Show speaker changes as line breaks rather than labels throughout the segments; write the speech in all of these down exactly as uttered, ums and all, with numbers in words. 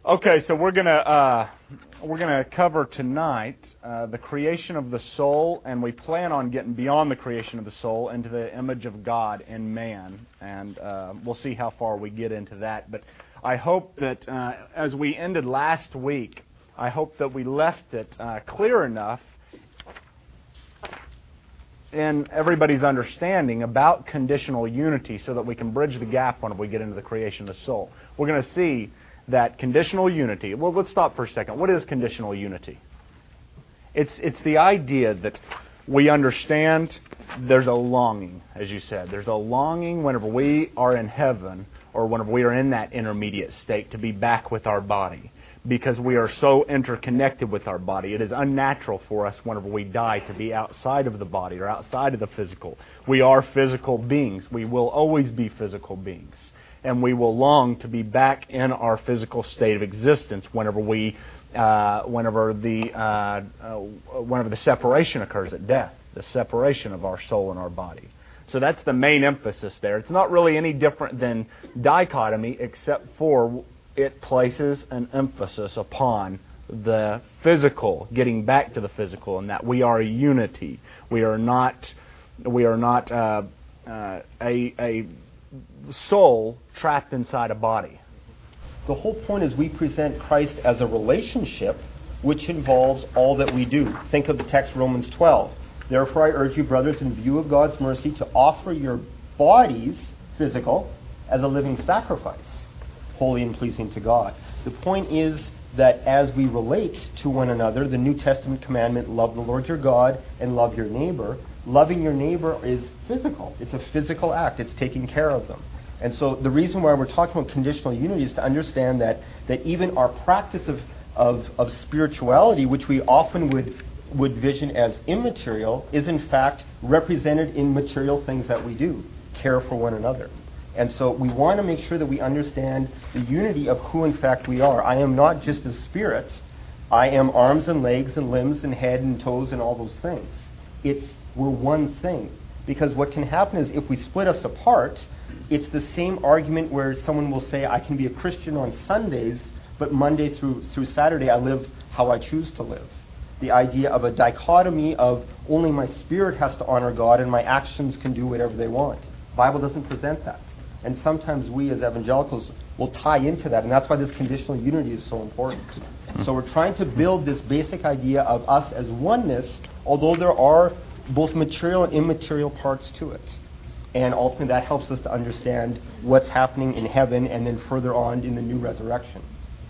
Okay, so we're gonna uh, we're gonna cover tonight uh, the creation of the soul, and we plan on getting beyond the creation of the soul into the image of God in man, and uh, we'll see how far we get into that. But I hope that uh, as we ended last week, I hope that we left it uh, clear enough in everybody's understanding about conditional unity, so that we can bridge the gap when we get into the creation of the soul. We're going to see that conditional unity. Well, let's stop for a second. What is conditional unity? It's it's the idea that we understand there's a longing, as you said. There's a longing whenever we are in heaven, or whenever we are in that intermediate state, to be back with our body, because we are so interconnected with our body. It is unnatural for us whenever we die to be outside of the body or outside of the physical. We are physical beings. We will always be physical beings. And we will long to be back in our physical state of existence whenever we, uh, whenever the, uh, uh, whenever the separation occurs at death, the separation of our soul and our body. So that's the main emphasis there. It's not really any different than dichotomy, except for it places an emphasis upon the physical, getting back to the physical, and that we are a unity. We are not, we are not uh, uh, a a soul trapped inside a body.
The whole point is we present Christ as a relationship which involves all that we do. Think of the text Romans twelve. Therefore I urge you, brothers, in view of God's mercy, to offer your bodies, physical, as a living sacrifice, holy and pleasing to God. The point is that as we relate to one another, the New Testament commandment, love the Lord your God and love your neighbor, loving your neighbor is physical. It's a physical act. It's taking care of them. And so the reason why we're talking about conditional unity is to understand that that even our practice of, of, of spirituality, which we often would, would vision as immaterial, is in fact represented in material things that we do, care for one another. And so we want to make sure that we understand the unity of who in fact we are. I am not just a spirit. I am arms and legs and limbs and head and toes and all those things. It's we're one thing. Because what can happen is if we split us apart, it's the same argument where someone will say, I can be a Christian on Sundays, but Monday through through Saturday I live how I choose to live. The idea of a dichotomy of only my spirit has to honor God and my actions can do whatever they want. The Bible doesn't present that. And sometimes we as evangelicals will tie into that, and that's why this conditional unity is so important. So we're trying to build this basic idea of us as oneness, although there are both material and immaterial parts to it. And ultimately that helps us to understand what's happening in heaven and then further on in the new resurrection.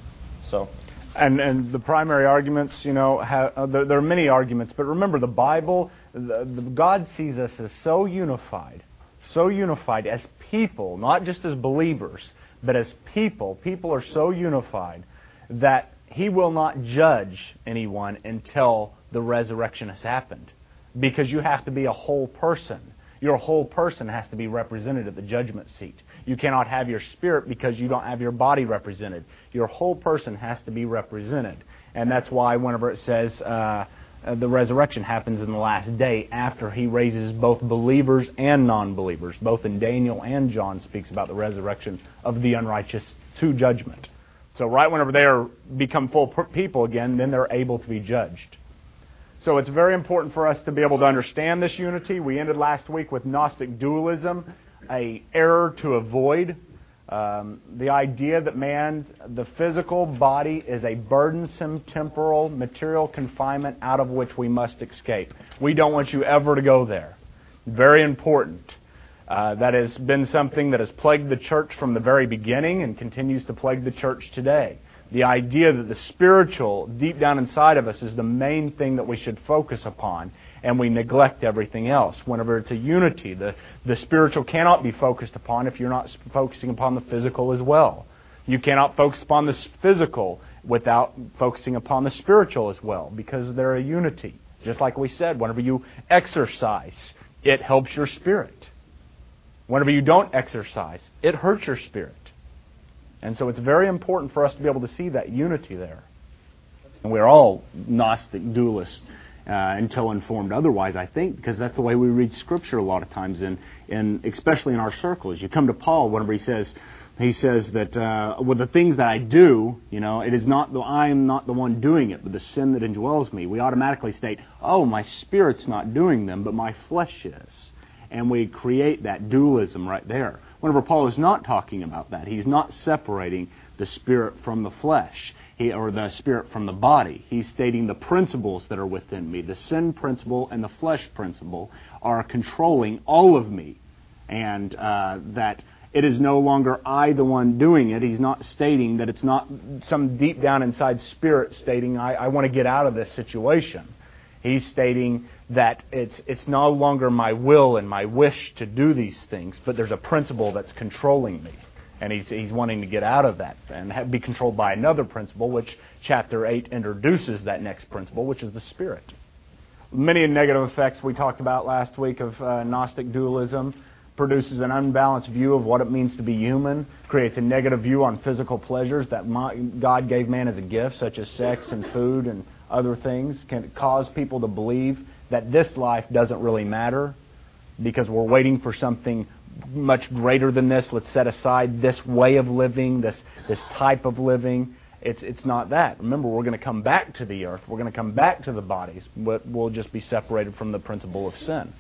So,
And and the primary arguments, you know, have, uh, there, there are many arguments, but remember the Bible, the, the, God sees us as so unified, so unified as people, not just as believers, but as people. People are so unified that He will not judge anyone until the resurrection has happened. Because you have to be a whole person. Your whole person has to be represented at the judgment seat. You cannot have your spirit because you don't have your body represented. Your whole person has to be represented. And that's why whenever it says uh, uh, the resurrection happens in the last day, after He raises both believers and non-believers. Both in Daniel and John speaks about the resurrection of the unrighteous to judgment. So right whenever they are become full people again, then they're able to be judged. So it's very important for us to be able to understand this unity. We ended last week with Gnostic dualism, a error to avoid. Um, the idea that man, the physical body, is a burdensome, temporal, material confinement out of which we must escape. We don't want you ever to go there. Very important. Uh, that has been something that has plagued the church from the very beginning and continues to plague the church today. The idea that the spiritual, deep down inside of us, is the main thing that we should focus upon, and we neglect everything else. Whenever it's a unity, the, the spiritual cannot be focused upon if you're not focusing upon the physical as well. You cannot focus upon the physical without focusing upon the spiritual as well, because they're a unity. Just like we said, whenever you exercise, it helps your spirit. Whenever you don't exercise, it hurts your spirit. And so it's very important for us to be able to see that unity there. And we're all Gnostic dualists uh, until informed otherwise, I think, because that's the way we read Scripture a lot of times, in, in, especially in our circles. You come to Paul whenever he says, he says that uh, with the things that I do, you know, it is not the I am not the one doing it, but the sin that indwells me. We automatically state, oh, my spirit's not doing them, but my flesh is. And we create that dualism right there. Whenever Paul is not talking about that, he's not separating the spirit from the flesh, he, or the spirit from the body. He's stating the principles that are within me. The sin principle and the flesh principle are controlling all of me. And uh, that it is no longer I the one doing it. He's not stating that it's not some deep down inside spirit stating, I, I want to get out of this situation. He's stating that it's it's no longer my will and my wish to do these things, but there's a principle that's controlling me. And he's he's wanting to get out of that and have, be controlled by another principle, which chapter eight introduces that next principle, which is the Spirit. Many negative effects we talked about last week of uh, Gnostic dualism. Produces an unbalanced view of what it means to be human, creates a negative view on physical pleasures that God gave man as a gift, such as sex and food and other things, can cause people to believe that this life doesn't really matter because we're waiting for something much greater than this. Let's set aside this way of living, this this type of living. It's it's not that. Remember, we're going to come back to the earth. We're going to come back to the bodies, but we'll just be separated from the principle of sin.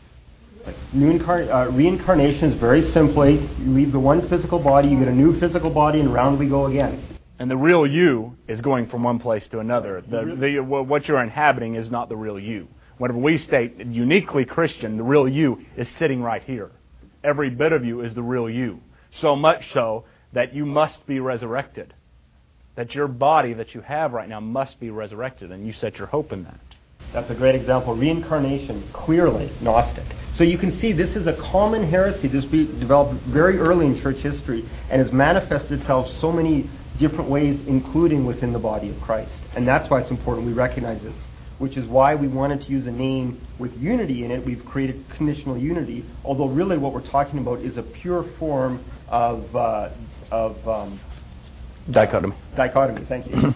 New incar- uh, reincarnation is very simply, you leave the one physical body, you get a new physical body, and round we go again.
And the real you is going from one place to another. The, the, what you're inhabiting is not the real you. Whenever we state uniquely Christian, the real you is sitting right here. Every bit of you is the real you. So much so that you must be resurrected. That your body that you have right now must be resurrected, and you set your hope in that.
That's a great example. Reincarnation, clearly Gnostic. So you can see this is a common heresy. This be developed very early in church history and has manifested itself so many different ways, including within the body of Christ. And that's why it's important we recognize this, which is why we wanted to use a name with unity in it. We've created conditional unity, although really what we're talking about is a pure form of, uh, of um,
dichotomy.
Dichotomy, thank you.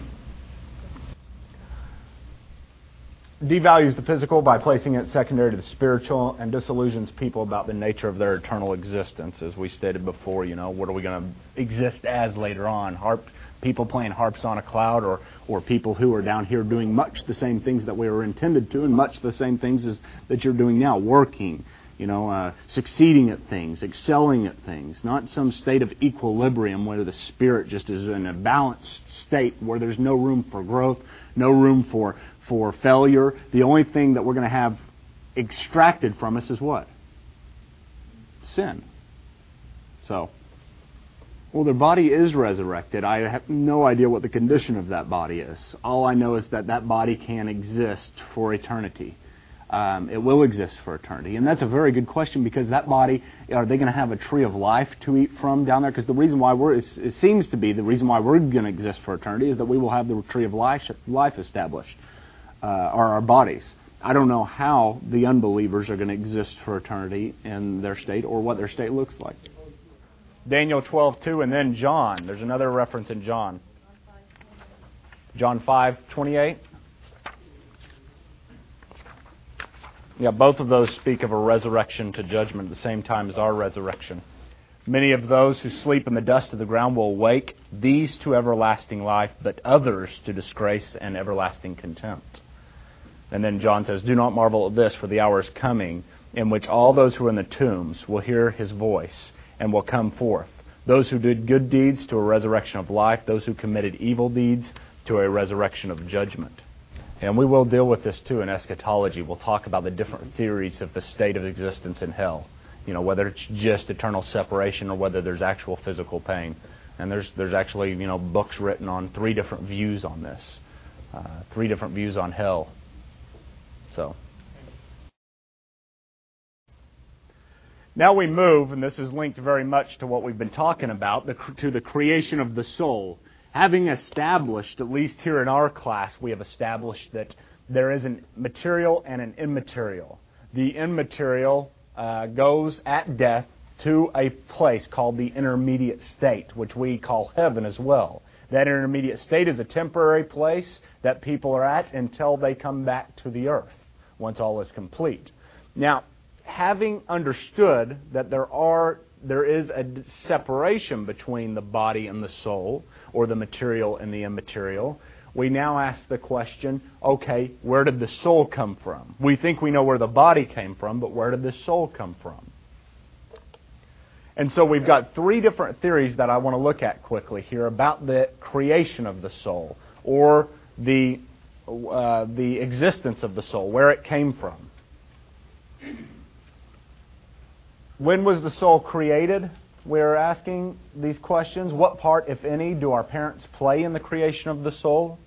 Devalues the physical by placing it secondary to the spiritual, and disillusions people about the nature of their eternal existence. As we stated before, you know, what are we going to exist as later on? Harp, people playing harps on a cloud, or, or people who are down here doing much the same things that we were intended to, and much the same things as that you're doing now, working, you know, uh, succeeding at things, excelling at things, not some state of equilibrium where the spirit just is in a balanced state where there's no room for growth, no room for for failure. The only thing that we're going to have extracted from us is what? Sin. So, well, their body is resurrected. I have no idea what the condition of that body is. All I know is that that body can exist for eternity. Um, it will exist for eternity. And that's a very good question, because that body, are they going to have a tree of life to eat from down there? Because the reason why we're, it seems to be, the reason why we're going to exist for eternity is that we will have the tree of life, life established. Uh, are our bodies. I don't know how the unbelievers are going to exist for eternity in their state, or what their state looks like. Daniel twelve two, and then John. There's another reference in John. John five twenty-eight. Yeah, both of those speak of a resurrection to judgment at the same time as our resurrection. Many of those who sleep in the dust of the ground will awake, these to everlasting life, but others to disgrace and everlasting contempt. And then John says, do not marvel at this, for the hour is coming in which all those who are in the tombs will hear his voice and will come forth. Those who did good deeds to a resurrection of life, those who committed evil deeds to a resurrection of judgment. And we will deal with this too in eschatology. We'll talk about the different theories of the state of existence in hell. You know, whether it's just eternal separation or whether there's actual physical pain. And there's there's actually, you know, books written on three different views on this. Uh, three different views on hell. So. Now we move, and this is linked very much to what we've been talking about, the, to the creation of the soul. Having established, at least here in our class, we have established that there is a material and an immaterial. The immaterial uh, goes at death to a place called the intermediate state, which we call heaven as well. That intermediate state is a temporary place that people are at until they come back to the earth, once all is complete. Now, having understood that there are there is a separation between the body and the soul, or the material and the immaterial, we now ask the question, okay, where did the soul come from? We think we know where the body came from, but where did the soul come from? And so we've got three different theories that I want to look at quickly here about the creation of the soul, or the uh, the existence of the soul, where it came from. When was the soul created? We're asking these questions. What part, if any, do our parents play in the creation of the soul?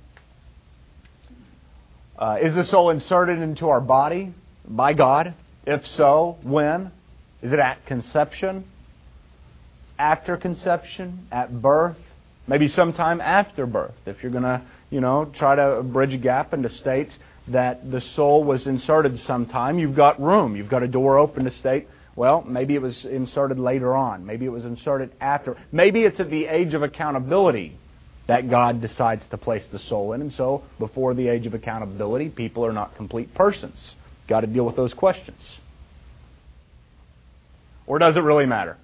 Uh, is the soul inserted into our body by God? If so, when? Is it at conception? After conception? At birth? Maybe sometime after birth. If you're going to, you know, try to bridge a gap and to state that the soul was inserted sometime, you've got room. You've got a door open to state, well, maybe it was inserted later on. Maybe it was inserted after. Maybe it's at the age of accountability that God decides to place the soul in. And so, before the age of accountability, people are not complete persons. Got to deal with those questions. Or does it really matter?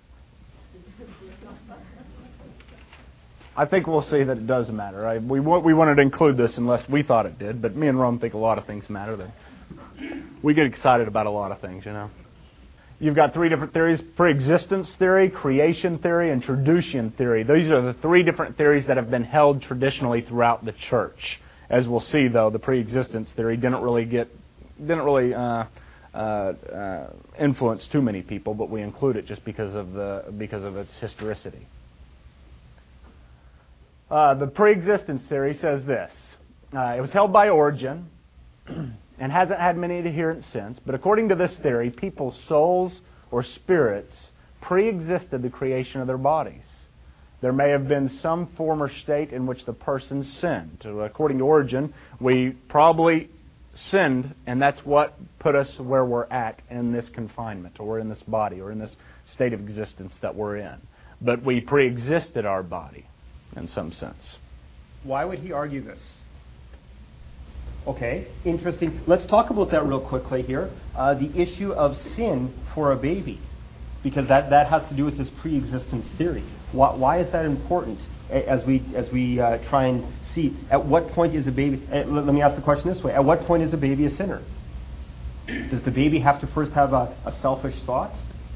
I think we'll see that it does matter. Right? We we wanted to include this unless we thought it did, but me and Rome think a lot of things matter. That we get excited about a lot of things, you know. You've got three different theories: pre-existence theory, creation theory, and traducian theory. These are the three different theories that have been held traditionally throughout the church. As we'll see, though, the pre-existence theory didn't really get didn't really uh, uh, uh, influence too many people, but we include it just because of the because of its historicity. Uh, the pre-existence theory says this. Uh, it was held by Origen and hasn't had many adherents since, but according to this theory, people's souls or spirits pre-existed the creation of their bodies. There may have been some former state in which the person sinned. So according to Origen, we probably sinned, and that's what put us where we're at in this confinement, or in this body, or in this state of existence that we're in. But we pre-existed our body, in some sense.
Why would he argue this? Okay, interesting. Let's talk about that real quickly here. Uh, the issue of sin for a baby, because that, that has to do with this pre-existence theory. Why, why is that important? As we as we uh, try and see, at what point is a baby? Uh, let, let me ask the question this way: at what point is a baby a sinner? Does the baby have to first have a, a selfish thought?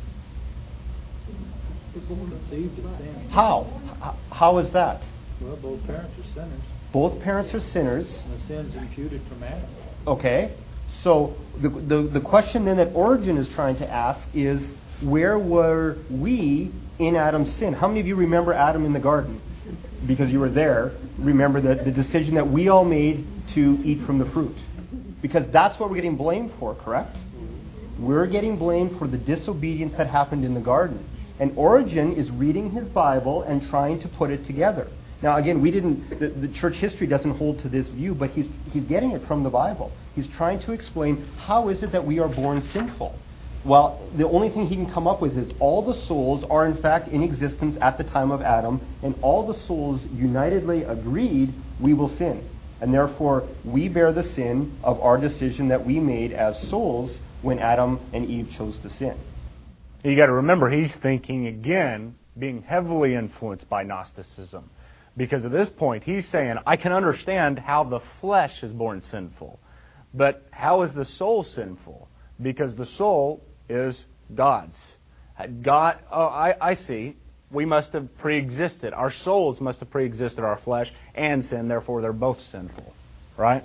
How? How is that?
Well, both parents are sinners.
Both parents are sinners.
And the sin's imputed from Adam.
Okay. So the, the the question then that Origen is trying to ask is, where were we in Adam's sin? How many of you remember Adam in the garden? Because you were there. Remember the, the decision that we all made to eat from the fruit. Because that's what we're getting blamed for, correct? We're getting blamed for the disobedience that happened in the garden. And Origen is reading his Bible and trying to put it together. Now, again, we didn't. The, the church history doesn't hold to this view, but he's he's getting it from the Bible. He's trying to explain how is it that we are born sinful. Well, the only thing he can come up with is all the souls are in fact in existence at the time of Adam, and all the souls unitedly agreed we will sin, and therefore we bear the sin of our decision that we made as souls when Adam and Eve chose to sin.
You got to remember, he's thinking again, being heavily influenced by Gnosticism. Because at this point, he's saying, I can understand how the flesh is born sinful. But how is the soul sinful? Because the soul is God's. God, oh, I, I see. We must have pre-existed. Our souls must have pre-existed our flesh and sin. Therefore, they're both sinful. Right?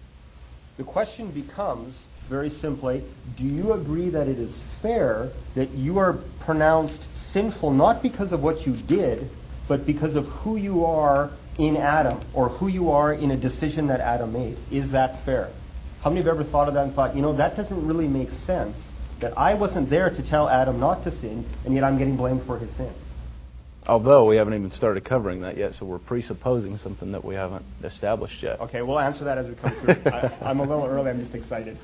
The question becomes, very simply, do you agree that it is fair that you are pronounced sinful not because of what you did, but because of who you are in Adam, or who you are in a decision that Adam made? Is that fair? How many have ever thought of that and thought, you know, that doesn't really make sense, that I wasn't there to tell Adam not to sin, and yet I'm getting blamed for his sin?
Although we haven't even started covering that yet, so we're presupposing something that we haven't established yet.
Okay, we'll answer that as we come through. I, I'm a little early, I'm just excited.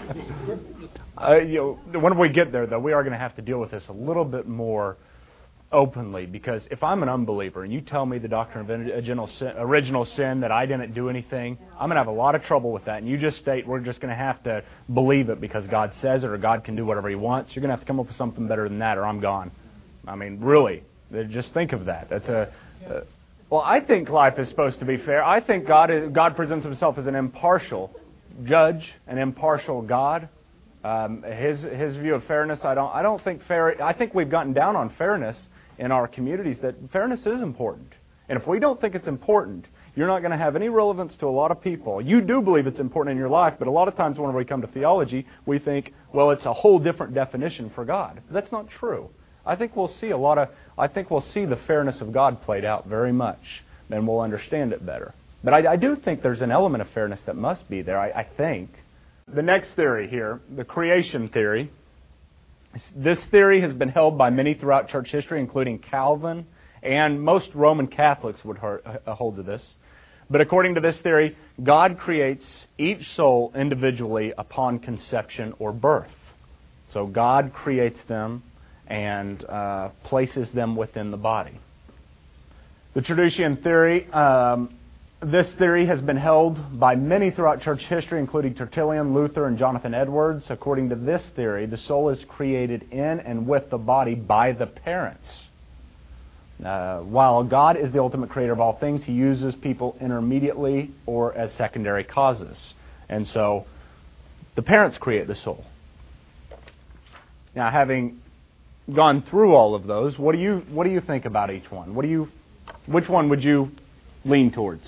uh, you know, when we get there, though, we are going to have to deal with this a little bit more openly, because if I'm an unbeliever and you tell me the doctrine of original sin, original sin, that I didn't do anything, I'm going to have a lot of trouble with that. And you just state we're just going to have to believe it because God says it or God can do whatever He wants. You're going to have to come up with something better than that or I'm gone. I mean, really, just think of that. That's a... Uh, well, I think life is supposed to be fair. I think God is, God presents Himself as an impartial judge, an impartial God. Um, his his view of fairness, I don't I don't think fair. I think we've gotten down on fairness in our communities. That fairness is important, and if we don't think it's important, you're not going to have any relevance to a lot of people. You do believe it's important in your life, but a lot of times when we come to theology, we think, well, it's a whole different definition for God. That's not true. I think we'll see a lot of. I think we'll see the fairness of God played out very much, and we'll understand it better. But I, I do think there's an element of fairness that must be there. I, I think. The next theory here, the creation theory. This theory has been held by many throughout church history, including Calvin, and most Roman Catholics would hold to this. But according to this theory, God creates each soul individually upon conception or birth. So God creates them and uh, places them within the body. The Traducian theory, um, this theory has been held by many throughout church history, including Tertullian, Luther, and Jonathan Edwards. According to this theory, the soul is created in and with the body by the parents. Uh, while God is the ultimate creator of all things, He uses people intermediately or as secondary causes. And so, the parents create the soul. Now, having gone through all of those, what do you what do you think about each one? What do you, which one would you lean towards?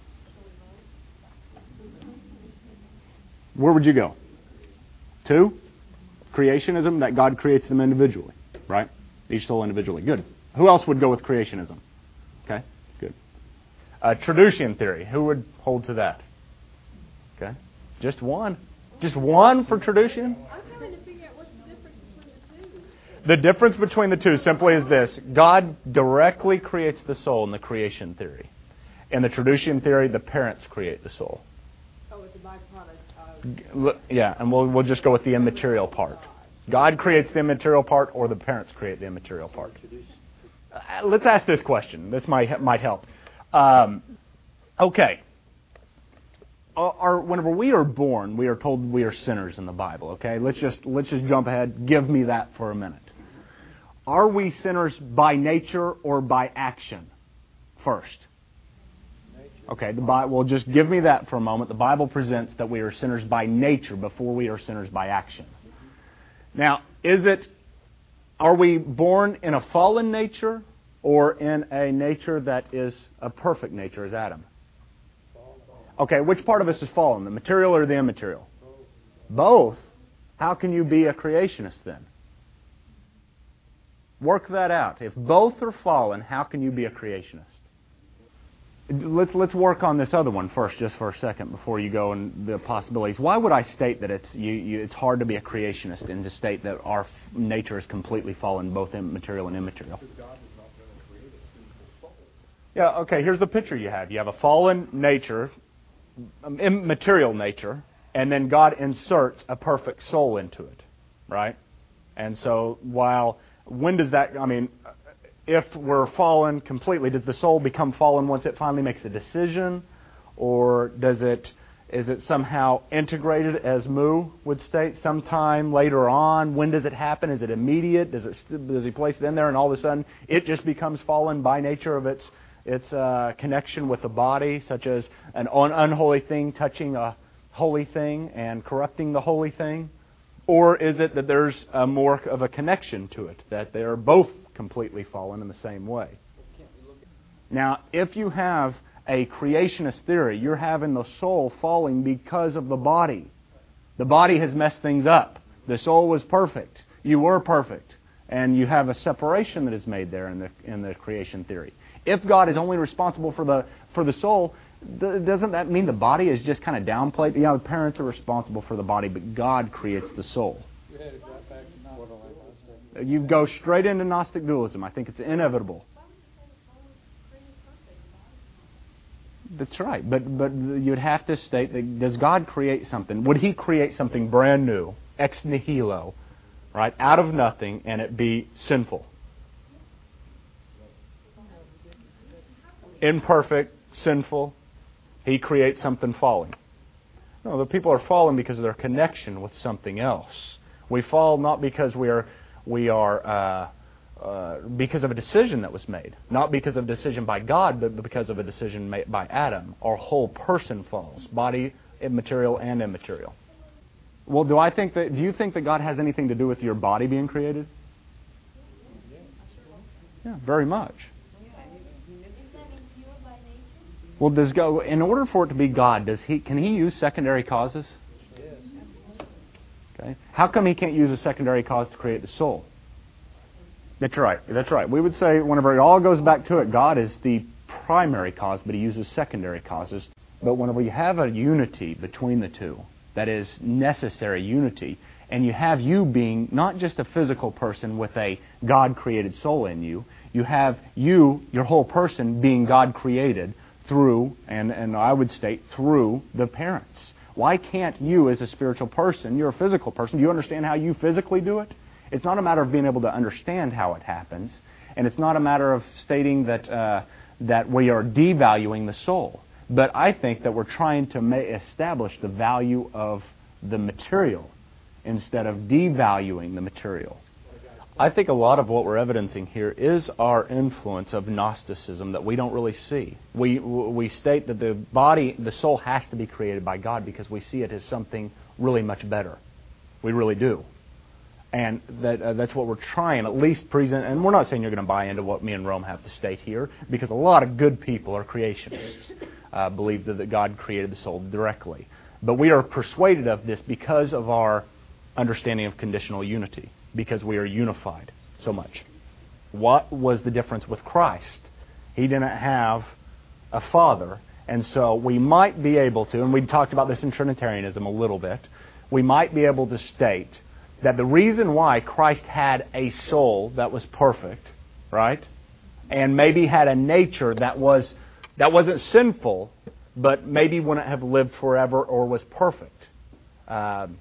Where would you go? Two, creationism, that God creates them individually, right? Each soul individually. Good. Who else would go with creationism? Okay, good. Uh, Traducian theory, who would hold to that? Okay, just one. Just one for Traducian?
I'm trying to figure out what's the difference between the two.
The difference between the two simply is this. God directly creates the soul in the creation theory. In the Traducian theory, the parents create the soul.
Oh, it's a byproduct of...
Yeah, and we'll we'll just go with the immaterial part. God creates the immaterial part, or the parents create the immaterial part. Uh, let's ask this question. This might might help. Um, okay. Our, whenever we are born, we are told we are sinners in the Bible. Okay, let's just let's just jump ahead. Give me that for a minute. Are we sinners by nature or by action? First. Okay, the Bible. Well, just give me that for a moment. The Bible presents that we are sinners by nature before we are sinners by action. Now, is it? Are we born in a fallen nature or in a nature that is a perfect nature, as Adam? Okay, which part of us is fallen, the material or the immaterial? Both. How can you be a creationist then? Work that out. If both are fallen, how can you be a creationist? Let's let's work on this other one first, just for a second, before you go in the possibilities. Why would I state that it's you, you, it's hard to be a creationist and to state that our f- nature is completely fallen, both in material and immaterial?
Because God is not going to create a sinful soul.
Yeah. Okay. Here's the picture you have. You have a fallen nature, um, immaterial nature, and then God inserts a perfect soul into it, right? And so, while when does that? I mean. If we're fallen completely, does the soul become fallen once it finally makes a decision? Or does it is it somehow integrated, as Moo would state, sometime later on? When does it happen? Is it immediate? Does it does he place it in there and all of a sudden it just becomes fallen by nature of its its uh, connection with the body, such as an un- unholy thing touching a holy thing and corrupting the holy thing? Or is it that there's a more of a connection to it, that they are both completely fallen in the same way? Now, if you have a creationist theory, you're having the soul falling because of the body. The body has messed things up. The soul was perfect. You were perfect. And you have a separation that is made there in the in the creation theory. If God is only responsible for the for the soul, th- doesn't that mean the body is just kind of downplayed? Yeah, the parents are responsible for the body, but God creates the soul.
You had to drop back to Gnostic.
You go straight into Gnostic dualism. I think it's inevitable. That's right, but but you'd have to state that, does God create something? Would He create something brand new, ex nihilo, right, out of nothing, and it be sinful? imperfect, sinful. He creates something falling. No, the people are falling because of their connection with something else. We fall not because we are we are uh, uh, because of a decision that was made, not because of a decision by God, but because of a decision made by Adam. Our whole person falls, body, material, and immaterial. Well, do I think that? Do you think that God has anything to do with your body being created? Yeah, very much. Well, does God, in order for it to be God, does he can He use secondary causes? Okay. How come He can't use a secondary cause to create the soul? That's right. That's right. We would say whenever it all goes back to it, God is the primary cause, but He uses secondary causes. But whenever you have a unity between the two, that is necessary unity, and you have you being not just a physical person with a God-created soul in you, you have you, your whole person, being God-created through, and, and I would state, through the parents. Why can't you as a spiritual person, you're a physical person, do you understand how you physically do it? It's not a matter of being able to understand how it happens, and it's not a matter of stating that uh, that we are devaluing the soul. But I think that we're trying to ma- establish the value of the material instead of devaluing the material. I think a lot of what we're evidencing here is our influence of Gnosticism that we don't really see. We we state that the body, the soul has to be created by God because we see it as something really much better. We really do. And that uh, that's what we're trying, at least present. And we're not saying you're going to buy into what me and Rome have to state here, because a lot of good people are creationists, uh, believe that, that God created the soul directly. But we are persuaded of this because of our understanding of conditional unity, because we are unified so much. What was the difference with Christ? He didn't have a father, and so we might be able to, and we talked about this in Trinitarianism a little bit, we might be able to state that the reason why Christ had a soul that was perfect, right, and maybe had a nature that was that wasn't sinful, but maybe wouldn't have lived forever or was perfect. Um,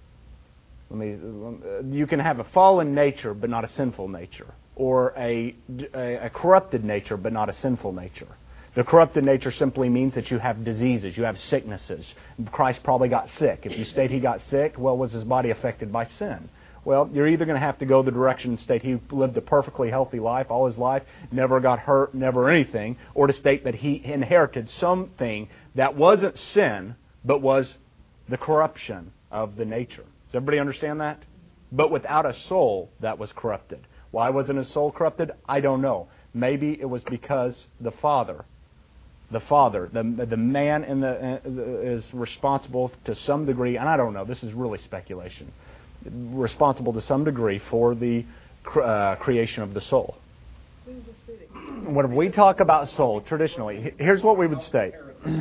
let me. You can have a fallen nature but not a sinful nature, or a, a, a corrupted nature but not a sinful nature. The corrupted nature simply means that you have diseases, you have sicknesses. Christ probably got sick. If you state He got sick, well, was His body affected by sin? Well, you're either going to have to go the direction and state He lived a perfectly healthy life all His life, never got hurt, never anything, or to state that He inherited something that wasn't sin, but was the corruption of the nature. Does everybody understand that? But without a soul that was corrupted. Why wasn't His soul corrupted? I don't know. Maybe it was because the Father The Father, the the man in the uh, is responsible to some degree, and I don't know, this is really speculation, responsible to some degree for the uh, creation of the soul. When we talk about soul, traditionally, here's what we would state.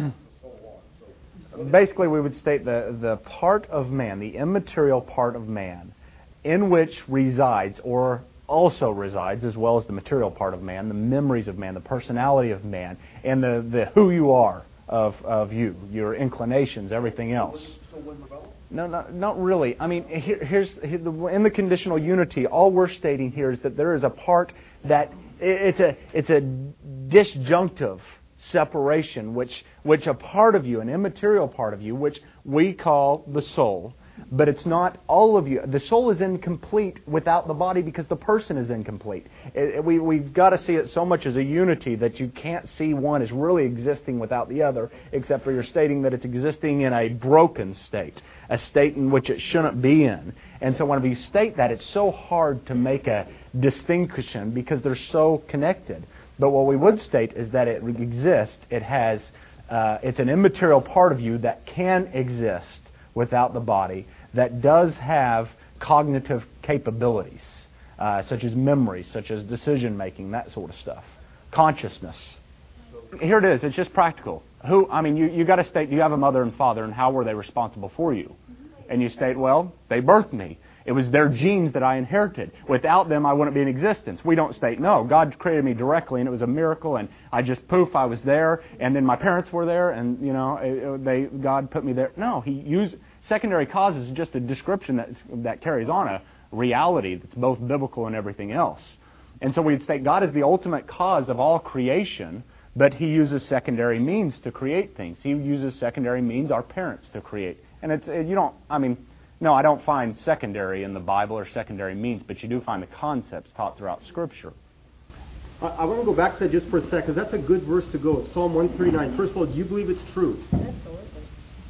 Basically, we would state the, the part of man, the immaterial part of man, in which resides, or also resides, as well as the material part of man, the memories of man, the personality of man, and the, the who you are of, of you, your inclinations, everything else. No, not, not really. I mean, here, here's here, in the conditional unity, all we're stating here is that there is a part that it's a it's a disjunctive separation, which which a part of you, an immaterial part of you, which we call the soul. But it's not all of you. The soul is incomplete without the body because the person is incomplete. It, it, we, we've got to see it so much as a unity that you can't see one as really existing without the other, except for you're stating that it's existing in a broken state, a state in which it shouldn't be in. And so whenever you state that, it's so hard to make a distinction because they're so connected. But what we would state is that it exists. It has. Uh, it's an immaterial part of you that can exist without the body, that does have cognitive capabilities, uh, such as memory, such as decision-making, that sort of stuff. Consciousness. Here it is. It's just practical. Who? I mean, you you got to state, you have a mother and father, and how were they responsible for you? And you state, well, they birthed me. It was their genes that I inherited. Without them, I wouldn't be in existence. We don't state, no, God created me directly, and it was a miracle, and I just, poof, I was there, and then my parents were there, and, you know, it, they God put me there. No, He used... Secondary causes is just a description that that carries on a reality that's both biblical and everything else. And so we'd state God is the ultimate cause of all creation, But he uses secondary means to create things. He uses secondary means, our parents, to create. And it's you don't, I mean, no, I don't find secondary in the Bible or secondary means, but you do find the concepts taught throughout Scripture.
I, I want to go back to that just for a second, because that's a good verse to go. Psalm one thirty-nine. First of all, do you believe it's true?
Absolutely.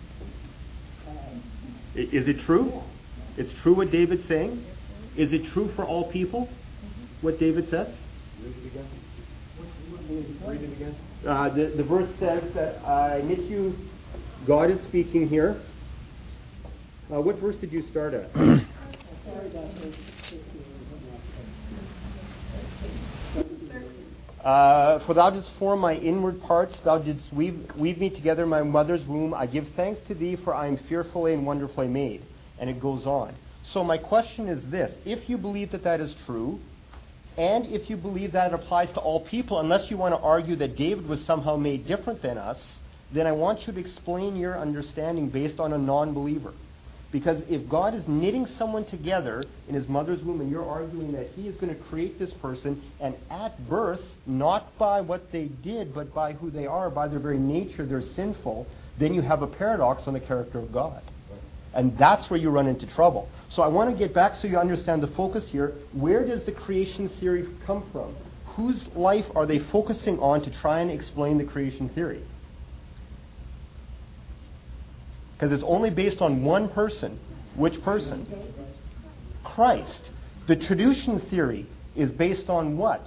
I, is it true? It's true what David's saying? Is it true for all people, what David says?
Read it again. Read it again.
Uh, the, the verse says that I knit you, God is speaking here. Uh, what verse did you start at? uh, For thou didst form my inward parts, thou didst weave, weave me together in my mother's womb. I give thanks to thee, for I am fearfully and wonderfully made. And it goes on. So my question is this. If you believe that that is true, and if you believe that it applies to all people, unless you want to argue that David was somehow made different than us, then I want you to explain your understanding based on a non-believer. Because if God is knitting someone together in his mother's womb and you're arguing that he is going to create this person, and at birth, not by what they did, but by who they are, by their very nature, they're sinful, then you have a paradox on the character of God. And that's where you run into trouble. So I want to get back so you understand the focus here. Where does the creation theory come from? Whose life are they focusing on to try and explain the creation theory? Because it's only based on one person. Which person? Christ. The traducian theory is based on what?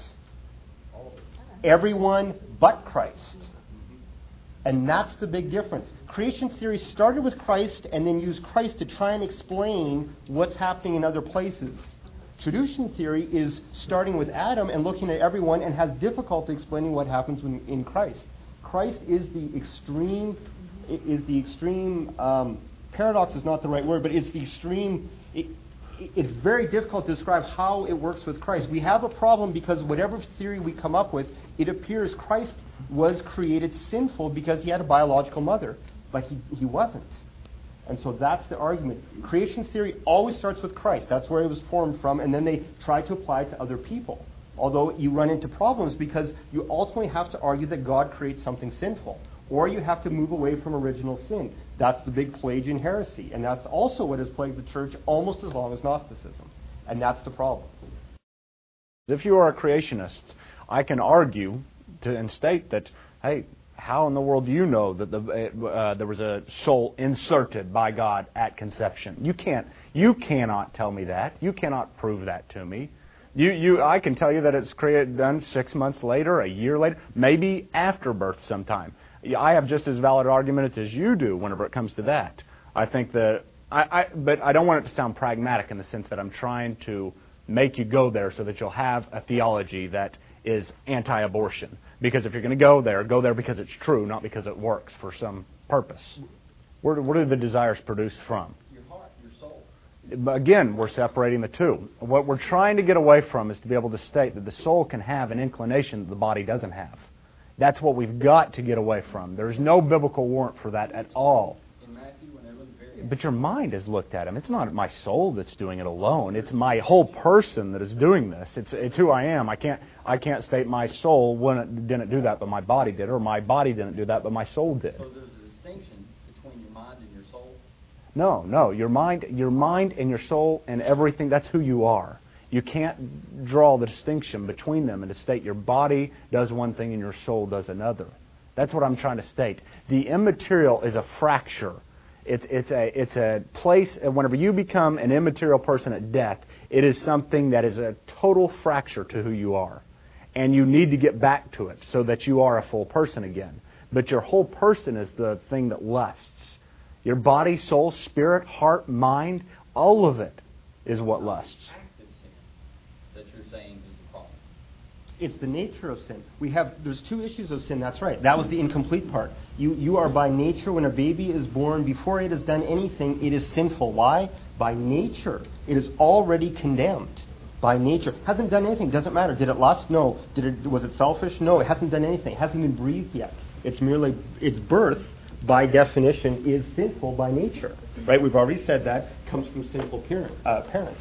Everyone but Christ. And that's the big difference. Creation theory started with Christ and then used Christ to try and explain what's happening in other places. Traducian theory is starting with Adam and looking at everyone and has difficulty explaining what happens when, in Christ. Christ is the extreme, is the extreme, um, paradox is not the right word, but it's the extreme, it, it's very difficult to describe how it works with Christ. We have a problem because whatever theory we come up with, it appears Christ was created sinful because he had a biological mother, but he, he wasn't. And so that's the argument. Creation theory always starts with Christ. That's where it was formed from, and then they try to apply it to other people. Although you run into problems because you ultimately have to argue that God creates something sinful, or you have to move away from original sin. That's the big Pelagian heresy, and that's also what has plagued the church almost as long as Gnosticism. And that's the problem.
If you are a creationist, I can argue to and state that, hey, how in the world do you know that the, uh, there was a soul inserted by God at conception? You can't. You cannot tell me that. You cannot prove that to me. You, you, I can tell you that it's created, done six months later, a year later, maybe after birth sometime. I have just as valid argument as you do whenever it comes to that. I think that, I, I, but I don't want it to sound pragmatic in the sense that I'm trying to make you go there so that you'll have a theology that is anti-abortion. Because if you're going to go there, go there because it's true, not because it works for some purpose. Where, where do the desires produce from?
Your heart, your soul.
Again, we're separating the two. What we're trying to get away from is to be able to state that the soul can have an inclination that the body doesn't have. That's what we've got to get away from. There's no biblical warrant for that at all.
In Matthew, when they look very...
But your mind has looked at him. It's not my soul that's doing it alone. It's my whole person that is doing this. It's it's who I am. I can't I can't state my soul wouldn't, didn't do that, but my body did, or my body didn't do that, but my soul did.
So there's a distinction between your mind and your soul?
No, no. Your mind, your mind and your soul and everything, that's who you are. You can't draw the distinction between them and to state your body does one thing and your soul does another. That's what I'm trying to state. The immaterial is a fracture. It's, it's, a, it's a place, whenever you become an immaterial person at death, it is something that is a total fracture to who you are. And you need to get back to it so that you are a full person again. But your whole person is the thing that lusts. Your body, soul, spirit, heart, mind, all of it is what lusts.
That you're saying is the problem.
It's the nature of sin. We have, there's two issues of sin, that's right. That was the incomplete part. You, you are by nature, when a baby is born, before it has done anything, it is sinful. Why? By nature. It is already condemned. By nature. Hasn't done anything, doesn't matter. Did it lust? No. Did it, was it selfish? No. It hasn't done anything. It hasn't been breathed yet. It's merely, its birth, by definition, is sinful by nature. Right? We've already said that comes from sinful parent, uh, parents.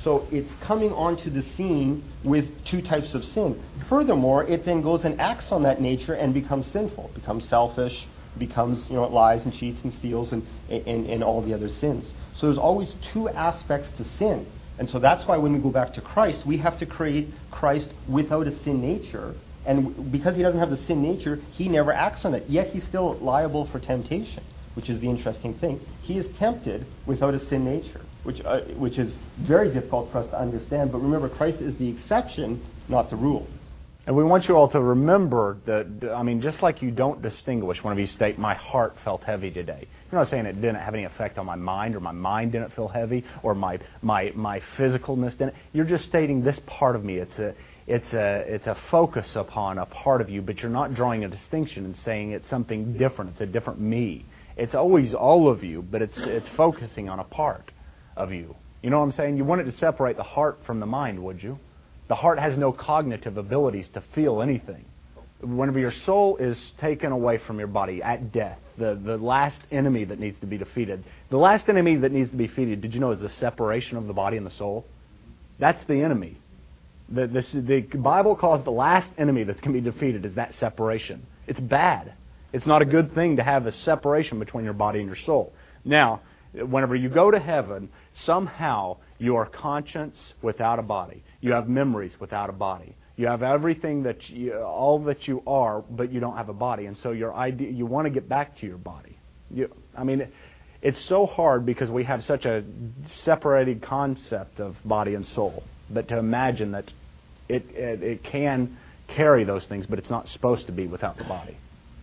So it's coming onto the scene with two types of sin. Furthermore, it then goes and acts on that nature and becomes sinful, becomes selfish, becomes, you know, lies and cheats and steals and, and, and all the other sins. So there's always two aspects to sin. And so that's why when we go back to Christ, we have to create Christ without a sin nature. And because he doesn't have the sin nature, he never acts on it. Yet he's still liable for temptation, which is the interesting thing. He is tempted without a sin nature, which uh, which is very difficult for us to understand. But remember, Christ is the exception, not the rule.
And we want you all to remember that, I mean, just like you don't distinguish whenever you state, my heart felt heavy today. You're not saying it didn't have any effect on my mind, or my mind didn't feel heavy, or my my my physicalness didn't. You're just stating this part of me. It's a it's a it's a focus upon a part of you, but you're not drawing a distinction and saying it's something different. It's a different me. It's always all of you, but it's it's focusing on a part of you. You know what I'm saying? You want it to separate the heart from the mind, would you? The heart has no cognitive abilities to feel anything. Whenever your soul is taken away from your body at death, the, the last enemy that needs to be defeated, the last enemy that needs to be defeated, did you know, is the separation of the body and the soul? That's the enemy. The, this, the Bible calls the last enemy that's going to be defeated is that separation. It's bad. It's not a good thing to have a separation between your body and your soul. Now, whenever you go to heaven, somehow you are conscience without a body. You have memories without a body. You have everything that you, all that you are, but you don't have a body. And so your idea, you want to get back to your body. You, I mean, it's so hard because we have such a separated concept of body and soul. But to imagine that it, it, it can carry those things, but it's not supposed to be without the body.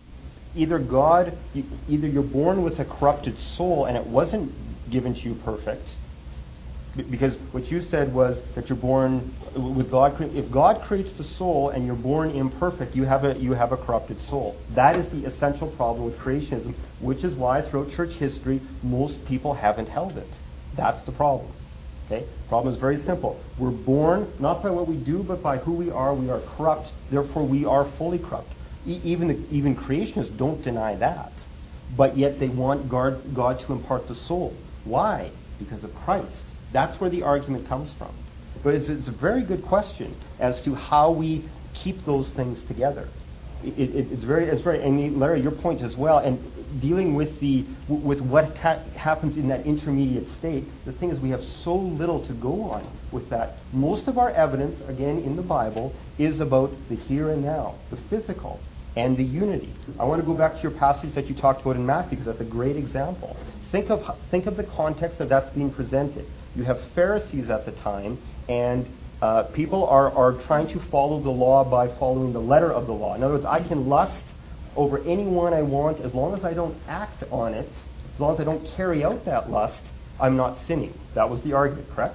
Either God, either you're born with a corrupted soul and it wasn't given to you perfect, because what you said was that you're born with God. If God creates the soul and you're born imperfect, you have a you have a corrupted soul. That is the essential problem with creationism, which is why throughout church history most people haven't held it. That's the problem. Okay? The problem is very simple. We're born not by what we do, but by who we are. We are corrupt. Therefore, we are fully corrupt. E- even the, even creationists don't deny that, but yet they want God, God to impart the soul. Why? Because of Christ. That's where the argument comes from. But it's, it's a very good question as to how we keep those things together. It, it, it's very, it's very, and Larry, your point as well. And dealing with the with what ha- happens in that intermediate state, the thing is we have so little to go on with that. Most of our evidence, again, in the Bible, is about the here and now, the physical, and the unity. I want to go back to your passage that you talked about in Matthew because that's a great example. Think of think of the context that that's being presented. You have Pharisees at the time, and uh, people are, are trying to follow the law by following the letter of the law. In other words, I can lust over anyone I want as long as I don't act on it, as long as I don't carry out that lust, I'm not sinning. That was the argument, correct?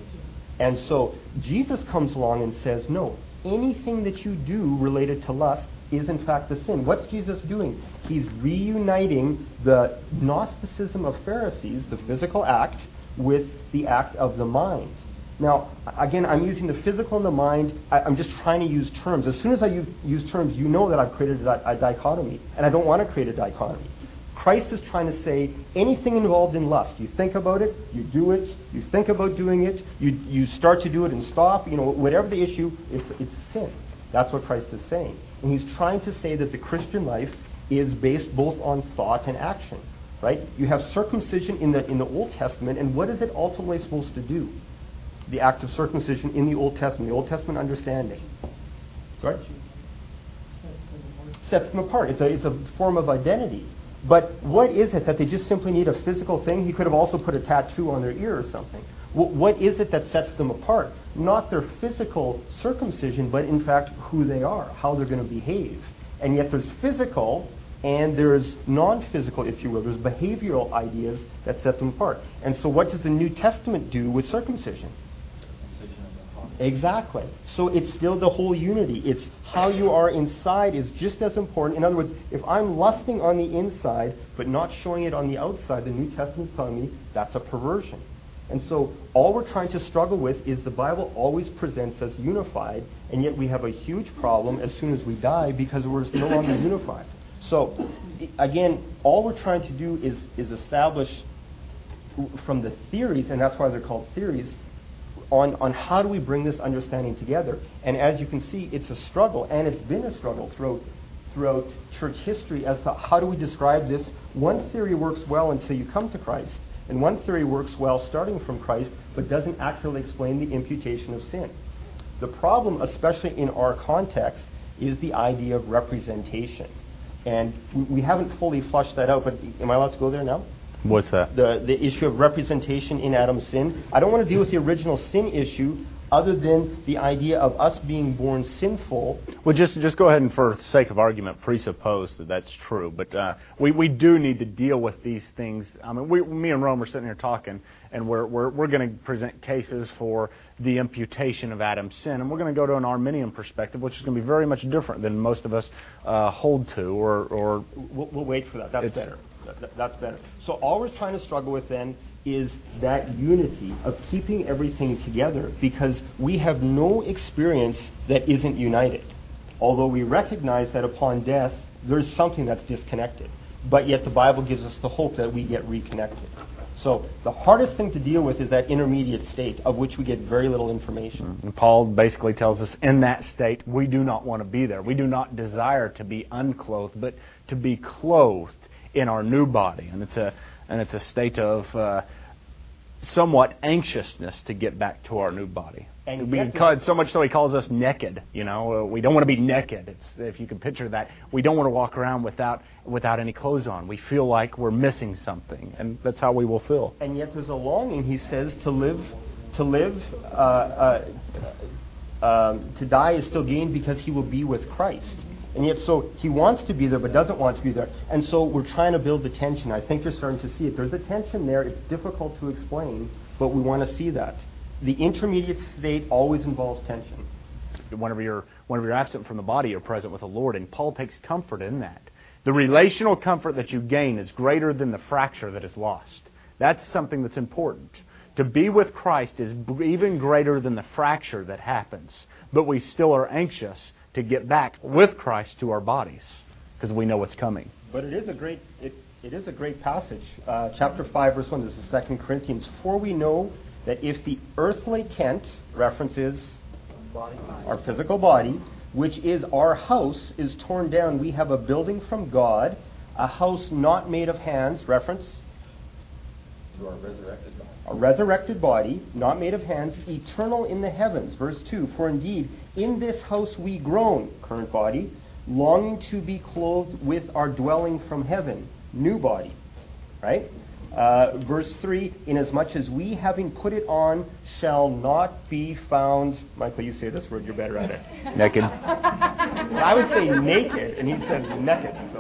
And so Jesus comes along and says, no, anything that you do related to lust is in fact the sin. What's Jesus doing? He's reuniting the Gnosticism of Pharisees, the physical act, with the act of the mind. Now, again, I'm using the physical and the mind. I, I'm just trying to use terms. As soon as I use, use terms, you know that I've created a, a dichotomy, and I don't want to create a dichotomy. Christ is trying to say anything involved in lust. You think about it, you do it, you think about doing it, you you start to do it and stop, you know, whatever the issue, it's, it's sin. That's what Christ is saying. And he's trying to say that the Christian life is based both on thought and action. Right? You have circumcision in the in the Old Testament, and what is it ultimately supposed to do? The act of circumcision in the Old Testament, the Old Testament understanding. Sorry? Sets them apart. It's a it's a form of identity. But what is it that they just simply need a physical thing? He could have also put a tattoo on their ear or something. What is it that sets them apart? Not their physical circumcision, but in fact who they are, how they're going to behave. And yet there's physical and there's non-physical, if you will. There's behavioral ideas that set them apart. And so what does the New Testament do with circumcision? Exactly. So it's still the whole unity. It's how you are inside is just as important. In other words, if I'm lusting on the inside but not showing it on the outside, the New Testament's telling me that's a perversion. And so all we're trying to struggle with is the Bible always presents us unified, and yet we have a huge problem as soon as we die because we're no longer unified. So, again, all we're trying to do is, is establish from the theories, and that's why they're called theories, on, on how do we bring this understanding together. And as you can see, it's a struggle, and it's been a struggle throughout, throughout church history as to how do we describe this. One theory works well until you come to Christ, and one theory works well starting from Christ, but doesn't accurately explain the imputation of sin. The problem, especially in our context, is the idea of representation. And we, we haven't fully flushed that out, but am I allowed to go there now?
What's that?
The, the issue of representation in Adam's sin. I don't want to deal with the original sin issue other than the idea of us being born sinful.
Well, just just go ahead and, for the sake of argument, presuppose that that's true. But uh, we, we do need to deal with these things. I mean, we, me and Rome are sitting here talking, and we're we're, we're going to present cases for the imputation of Adam's sin, and we're going to go to an Arminian perspective, which is going to be very much different than most of us uh, hold to. Or, or
we'll, we'll wait for that. That's better. That, that's better. So all we're trying to struggle with then is that unity of keeping everything together, because we have no experience that isn't united. Although we recognize that upon death, there's something that's disconnected. But yet the Bible gives us the hope that we get reconnected. So the hardest thing to deal with is that intermediate state of which we get very little information.
And Paul basically tells us in that state we do not want to be there. We do not desire to be unclothed, but to be clothed in our new body. And it's a and it's a state of uh, somewhat anxiousness to get back to our new body.
And
because so much so he calls us naked. You know, uh, we don't want to be naked. It's, if you can picture that, we don't want to walk around without without any clothes on. We feel like we're missing something, and that's how we will feel.
And yet, there's a longing. He says to live, to live, uh, uh, um, to die is still gain because he will be with Christ. And yet, so he wants to be there, but doesn't want to be there. And so we're trying to build the tension. I think you're starting to see it. There's a tension there. It's difficult to explain, but we want to see that. The intermediate state always involves tension.
Whenever you're, whenever you're absent from the body, you're present with the Lord. And Paul takes comfort in that. The relational comfort that you gain is greater than the fracture that is lost. That's something that's important. To be with Christ is even greater than the fracture that happens. But we still are anxious to get back with Christ to our bodies because we know what's coming.
But it is a great it, it is a great passage. Uh, chapter five, verse one. This is Second Corinthians. For we know that if the earthly tent, references our physical body, which is our house, is torn down, we have a building from God, a house not made of hands, reference
to our resurrected body.
A resurrected body, not made of hands, eternal in the heavens. Verse two, for indeed in this house we groan, current body, longing to be clothed with our dwelling from heaven, new body. Right? Uh, verse three, inasmuch as we, having put it on, shall not be found... Michael, you say this word, you're better at it.
Naked.
I would say naked, and he says naked. So.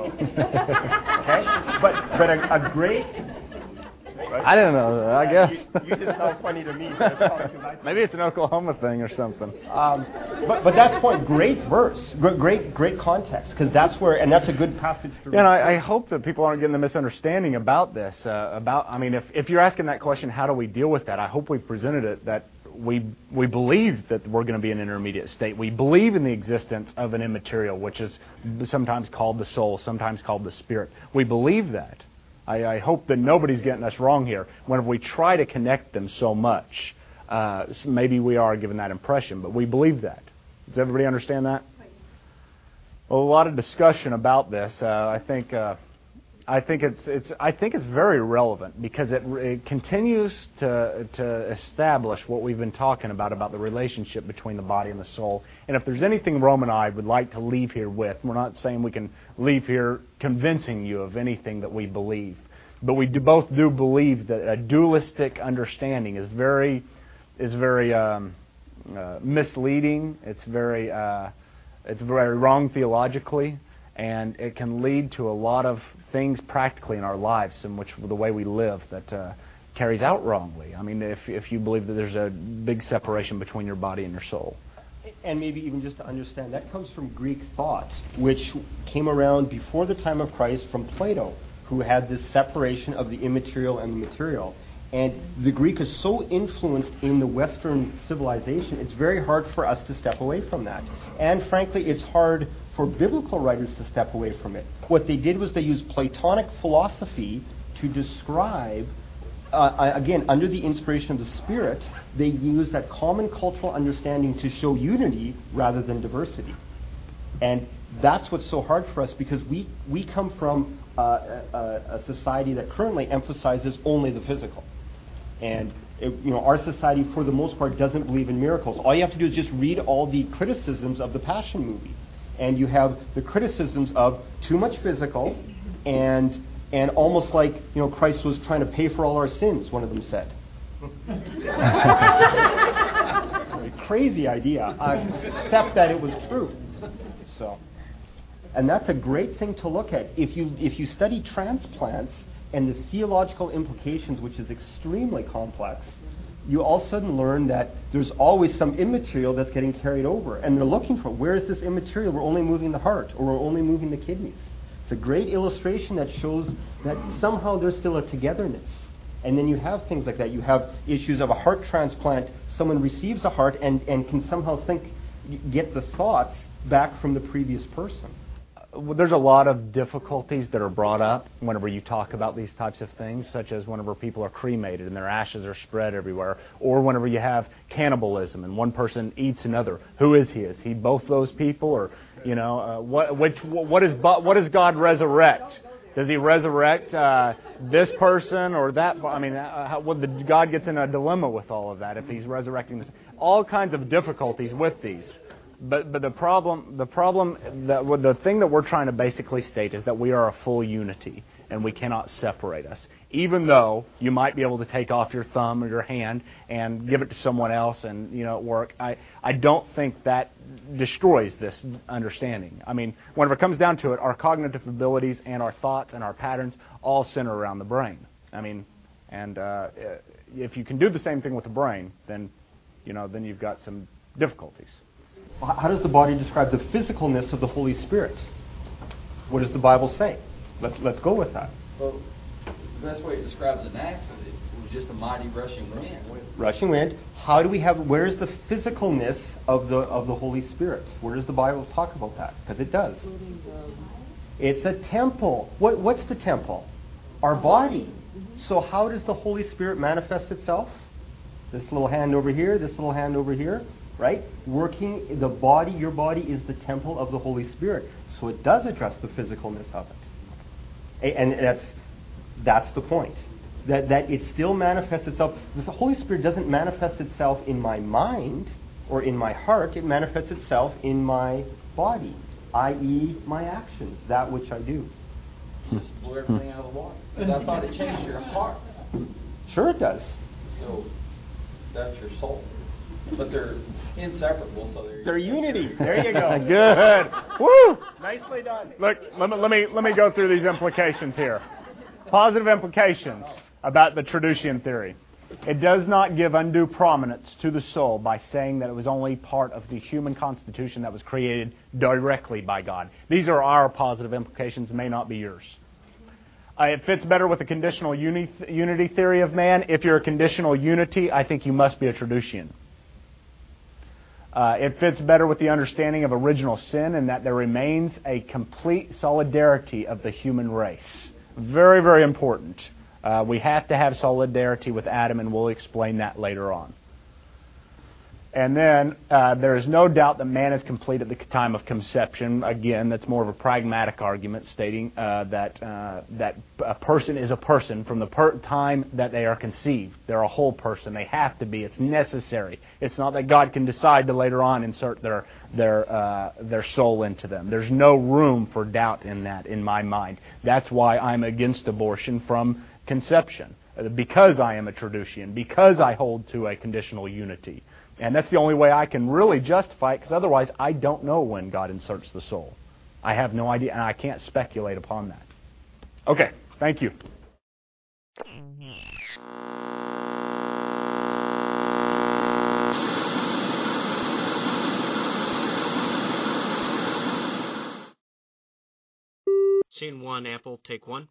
Okay? But, but a, a great... Right?
I don't know. I guess.
You, you just sound funny to me. But it's probably 'cause I
Maybe it's an Oklahoma thing or something.
Um, but, but that's point. Great verse. Great, great context. Because that's where, and that's a good passage to read.
Yeah, and I, I hope that people aren't getting the misunderstanding about this. Uh, about, I mean, if, if you're asking that question, how do we deal with that? I hope we've presented it that we we believe that we're going to be in an intermediate state. We believe in the existence of an immaterial, which is sometimes called the soul, sometimes called the spirit. We believe that. I, I hope that nobody's getting us wrong here. Whenever we try to connect them so much, uh, maybe we are given that impression, but we believe that. Does everybody understand that? Well, a lot of discussion about this. Uh, I think uh, I think it's it's I think it's very relevant because it, it continues to to establish what we've been talking about about the relationship between the body and the soul. And if there's anything Rome and I would like to leave here with, we're not saying we can leave here convincing you of anything that we believe, but we do both do believe that a dualistic understanding is very is very um, uh, misleading. It's very uh, it's very wrong theologically. And it can lead to a lot of things practically in our lives in which the way we live that uh, carries out wrongly. I mean, if if you believe that there's a big separation between your body and your soul.
And maybe even just to understand, that comes from Greek thought, which came around before the time of Christ from Plato, who had this separation of the immaterial and the material. And the Greek is so influenced in the Western civilization, it's very hard for us to step away from that. And frankly, it's hard for biblical writers to step away from it. What they did was they used Platonic philosophy to describe uh, again, under the inspiration of the Spirit, they use that common cultural understanding to show unity rather than diversity. And that's what's so hard for us, because we, we come from uh, a, a society that currently emphasizes only the physical. And it, you know, our society, for the most part, doesn't believe in miracles. All you have to do is just read all the criticisms of the Passion movie. And you have the criticisms of too much physical and and almost like, you know, Christ was trying to pay for all our sins, one of them said. Crazy idea, uh, except that it was true. So, and that's a great thing to look at. If you if you study transplants and the theological implications, which is extremely complex, you all of a sudden learn that there's always some immaterial that's getting carried over. And they're looking for, where is this immaterial? We're only moving the heart, or we're only moving the kidneys. It's a great illustration that shows that somehow there's still a togetherness. And then you have things like that. You have issues of a heart transplant. Someone receives a heart and, and can somehow think, get the thoughts back from the previous person.
Well, there's a lot of difficulties that are brought up whenever you talk about these types of things, such as whenever people are cremated and their ashes are spread everywhere, or whenever you have cannibalism and one person eats another. Who is he? Is he both those people, or you know, uh, what which what is what does God resurrect? Does he resurrect uh, this person or that? I mean, uh, how, what the, God gets in a dilemma with all of that if he's resurrecting this. All kinds of difficulties with these. But but the problem the problem that well, the thing that we're trying to basically state is that we are a full unity and we cannot separate us. Even though you might be able to take off your thumb or your hand and give it to someone else and you know work, I I don't think that destroys this understanding. I mean, whenever it comes down to it, our cognitive abilities and our thoughts and our patterns all center around the brain. I mean, and uh, if you can do the same thing with the brain, then you know then you've got some difficulties.
How does the body describe the physicalness of the Holy Spirit? What does the Bible say? Let's let's go with that.
Well, the best way it describes an accident was just a mighty rushing wind.
Rushing wind. How do we have? Where is the physicalness of the of the Holy Spirit? Where does the Bible talk about that? Because it does. It's a temple. What what's the temple? Our body. So how does the Holy Spirit manifest itself? This little hand over here. This little hand over here. Right? Working, the body, your body is the temple of the Holy Spirit. So it does address the physicalness of it. And that's that's the point. That that it still manifests itself. The Holy Spirit doesn't manifest itself in my mind or in my heart. It manifests itself in my body, that is my actions, that which I do.
Just blew everything out of the water. But I thought it changed your heart.
Sure it does.
So that's your soul. But they're inseparable, so they're...
They're unity. There you go.
Good. Woo!
Nicely done.
Look, let me, let me let me go through these implications here. Positive implications about the Traducian theory. It does not give undue prominence to the soul by saying that it was only part of the human constitution that was created directly by God. These are our positive implications, may not be yours. Uh, it fits better with the conditional uni- unity theory of man. If you're a conditional unity, I think you must be a Traducian. Uh, it fits better with the understanding of original sin in that there remains a complete solidarity of the human race. Very, very important. Uh, we have to have solidarity with Adam, and we'll explain that later on. And then uh, there is no doubt that man is complete at the time of conception. Again, that's more of a pragmatic argument stating uh, that uh, that a person is a person from the per- time that they are conceived. They're a whole person. They have to be. It's necessary. It's not that God can decide to later on insert their their uh, their soul into them. There's no room for doubt in that in my mind. That's why I'm against abortion from conception, because I am a Traducian, because I hold to a conditional unity. And that's the only way I can really justify it, because otherwise I don't know when God inserts the soul. I have no idea, and I can't speculate upon that. Okay, thank you.
Scene one, Apple, take one.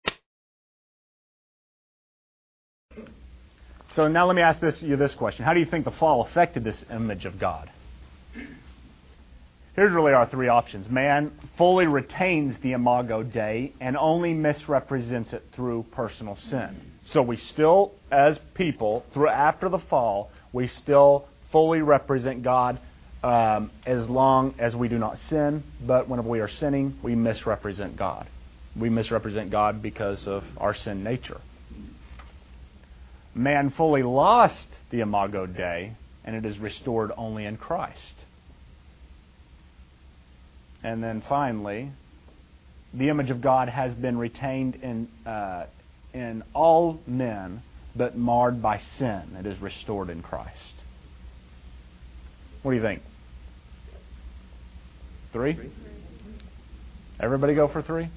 So now let me ask this, you this question. How do you think the fall affected this image of God? Here's really our three options. Man fully retains the Imago Dei and only misrepresents it through personal sin. So we still, as people, through after the fall, we still fully represent God um, as long as we do not sin. But whenever we are sinning, we misrepresent God. We misrepresent God because of our sin nature. Man fully lost the Imago Dei, and it is restored only in Christ. And then finally, the image of God has been retained in uh, in all men, but marred by sin. It is restored in Christ. What do you think? Three? Everybody go for three?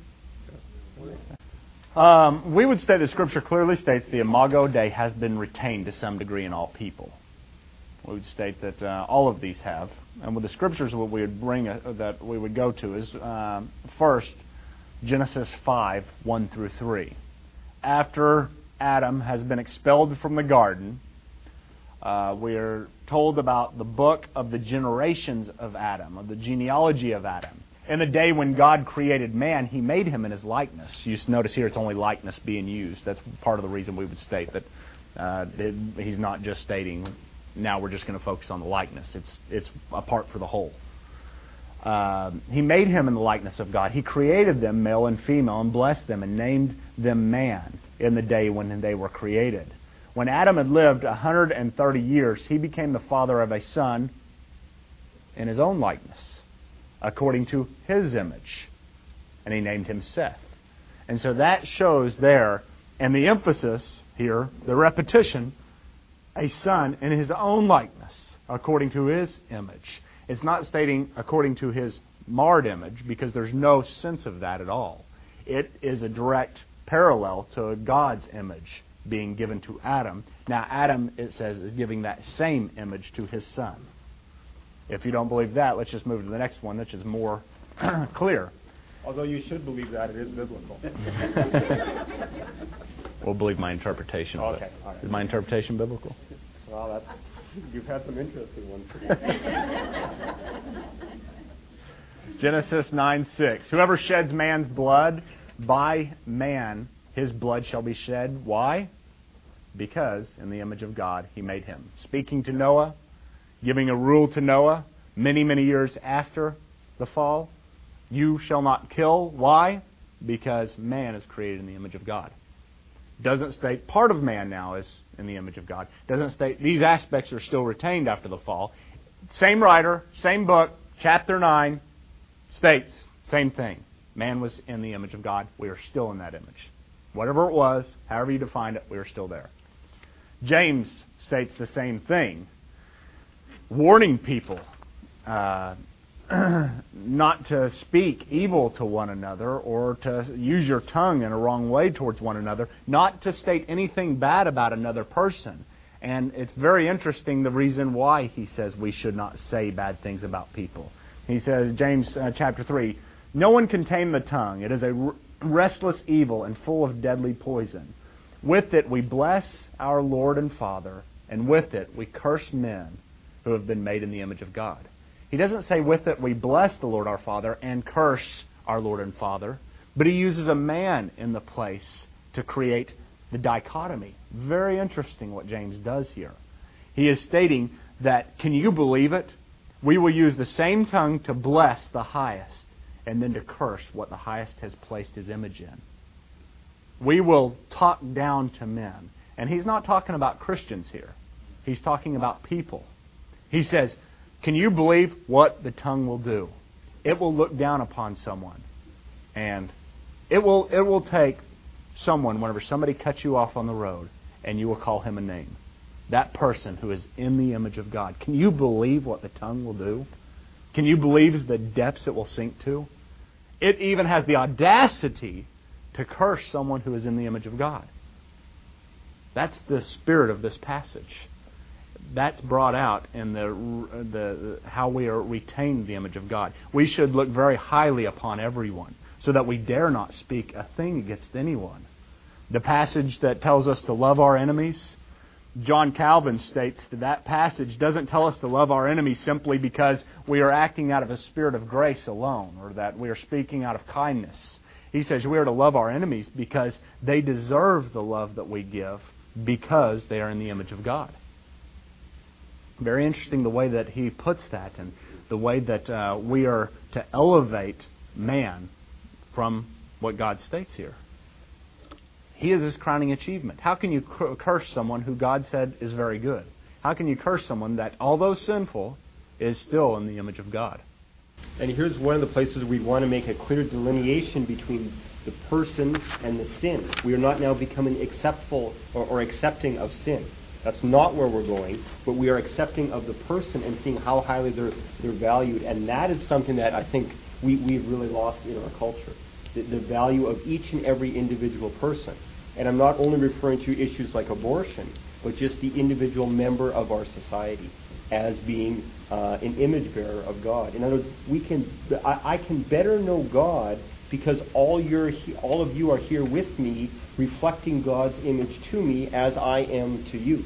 Um, we would say the Scripture clearly states the Imago Dei has been retained to some degree in all people. We would state that uh, all of these have. And with the Scriptures, what we would bring uh, that we would go to is um, first Genesis five, one through three. After Adam has been expelled from the garden, uh, we are told about the book of the generations of Adam, of the genealogy of Adam. In the day when God created man, He made him in His likeness. You notice here it's only likeness being used. That's part of the reason we would state that uh, it, He's not just stating, now we're just going to focus on the likeness. It's it's a part for the whole. Uh, he made him in the likeness of God. He created them, male and female, and blessed them and named them man in the day when they were created. When Adam had lived one hundred thirty years, he became the father of a son in his own likeness, according to his image. And he named him Seth. And so that shows there, and the emphasis here, the repetition, a son in his own likeness, according to his image. It's not stating according to his marred image, because there's no sense of that at all. It is a direct parallel to God's image being given to Adam. Now Adam, it says, is giving that same image to his son. If you don't believe that, let's just move to the next one, which is more clear.
Although you should believe that, it is biblical.
We'll believe my interpretation of
Okay,
it.
all right.
Is my interpretation biblical?
Well, that's you've had some interesting ones.
Genesis nine six. Whoever sheds man's blood, by man his blood shall be shed. Why? Because in the image of God He made him. Speaking to Noah, giving a rule to Noah many, many years after the fall. You shall not kill. Why? Because man is created in the image of God. Doesn't state part of man now is in the image of God. Doesn't state these aspects are still retained after the fall. Same writer, same book, chapter nine, states same thing. Man was in the image of God. We are still in that image. Whatever it was, however you define it, we are still there. James states the same thing, warning people uh, not to speak evil to one another or to use your tongue in a wrong way towards one another, not to state anything bad about another person. And it's very interesting the reason why he says we should not say bad things about people. He says, James uh, chapter three, no one can tame the tongue. It is a r- restless evil and full of deadly poison. With it we bless our Lord and Father, and with it we curse men who have been made in the image of God. He doesn't say with it we bless the Lord our Father and curse our Lord and Father, but he uses a man in the place to create the dichotomy. Very interesting what James does here. He is stating that, can you believe it? We will use the same tongue to bless the highest and then to curse what the highest has placed his image in. We will talk down to men. And he's not talking about Christians here. He's talking about people. He says, can you believe what the tongue will do? It will look down upon someone. And it will it will take someone, whenever somebody cuts you off on the road, and you will call him a name. That person who is in the image of God. Can you believe what the tongue will do? Can you believe the depths it will sink to? It even has the audacity to curse someone who is in the image of God. That's the spirit of this passage. That's brought out in the, the how we are retained the image of God. We should look very highly upon everyone so that we dare not speak a thing against anyone. The passage that tells us to love our enemies, John Calvin states that that passage doesn't tell us to love our enemies simply because we are acting out of a spirit of grace alone, or that we are speaking out of kindness. He says we are to love our enemies because they deserve the love that we give because they are in the image of God. Very interesting the way that he puts that, and the way that uh, we are to elevate man from what God states here. He is his crowning achievement. How can you curse someone who God said is very good? How can you curse someone that, although sinful, is still in the image of God?
And here's one of the places we want to make a clear delineation between the person and the sin. We are not now becoming acceptful or, or accepting of sin. That's not where we're going, but we are accepting of the person and seeing how highly they're, they're valued. And that is something that I think we, we've really lost in our culture. The, the value of each and every individual person. And I'm not only referring to issues like abortion, but just the individual member of our society as being uh, an image bearer of God. In other words, we can I, I can better know God because all you're he, all of you are here with me, reflecting God's image to me as I am to you.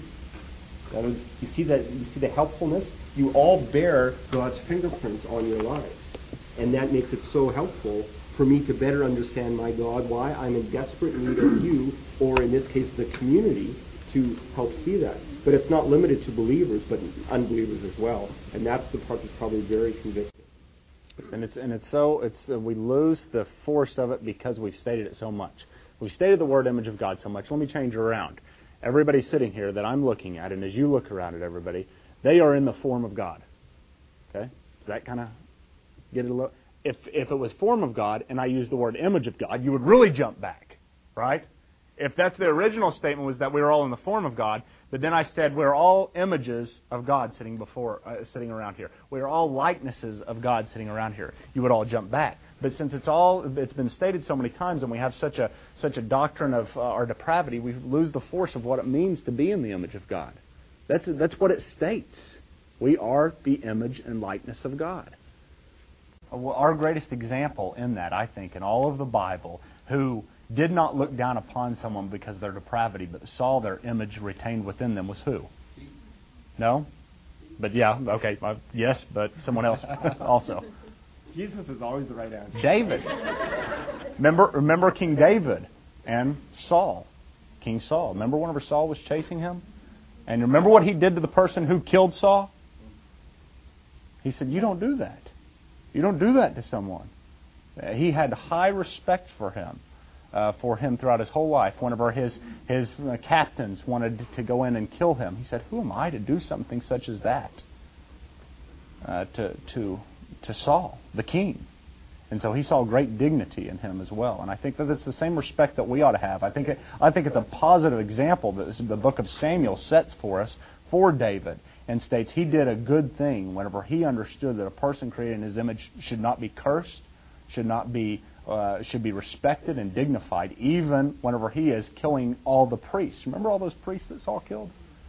In other words, you see that you see the helpfulness. You all bear God's fingerprints on your lives, and that makes it so helpful for me to better understand my God, why I'm in desperate need of you, or in this case the community, to help see that. But it's not limited to believers, but unbelievers as well. And that's the part that's probably very convicting.
And it's and it's so it's uh, we lose the force of it because we've stated it so much. We've stated the word image of God so much. Let me change it around. Everybody sitting here that I'm looking at, and as you look around at everybody, they are in the form of God. Okay? Does that kind of get it a little? If if it was form of God and I used the word image of God, you would really jump back, right? If that's the original statement was that we were all in the form of God, but then I said we're all images of God sitting before, uh, sitting around here. We're all likenesses of God sitting around here. You would all jump back. But since it's all it's been stated so many times, and we have such a such a doctrine of uh, our depravity, we lose the force of what it means to be in the image of God. That's that's what it states. We are the image and likeness of God. Well, our greatest example in that, I think, in all of the Bible, who did not look down upon someone because of their depravity, but saw their image retained within them, was who? No? But yeah, okay, uh, yes, but someone else also.
Jesus is always the right answer.
David. Remember, remember King David and Saul. King Saul. Remember whenever Saul was chasing him? And remember what he did to the person who killed Saul? He said, you don't do that. You don't do that to someone. Uh, he had high respect for him, uh, for him throughout his whole life. Whenever his his uh, captains wanted to go in and kill him, he said, "Who am I to do something such as that?" Uh, to to to Saul, the king, and so he saw great dignity in him as well. And I think that it's the same respect that we ought to have. I think it, I think it's a positive example that the book of Samuel sets for us for David, and states he did a good thing whenever he understood that a person created in his image should not be cursed, should not be uh, should be respected and dignified, even whenever he is killing all the priests. Remember all those priests that Saul killed?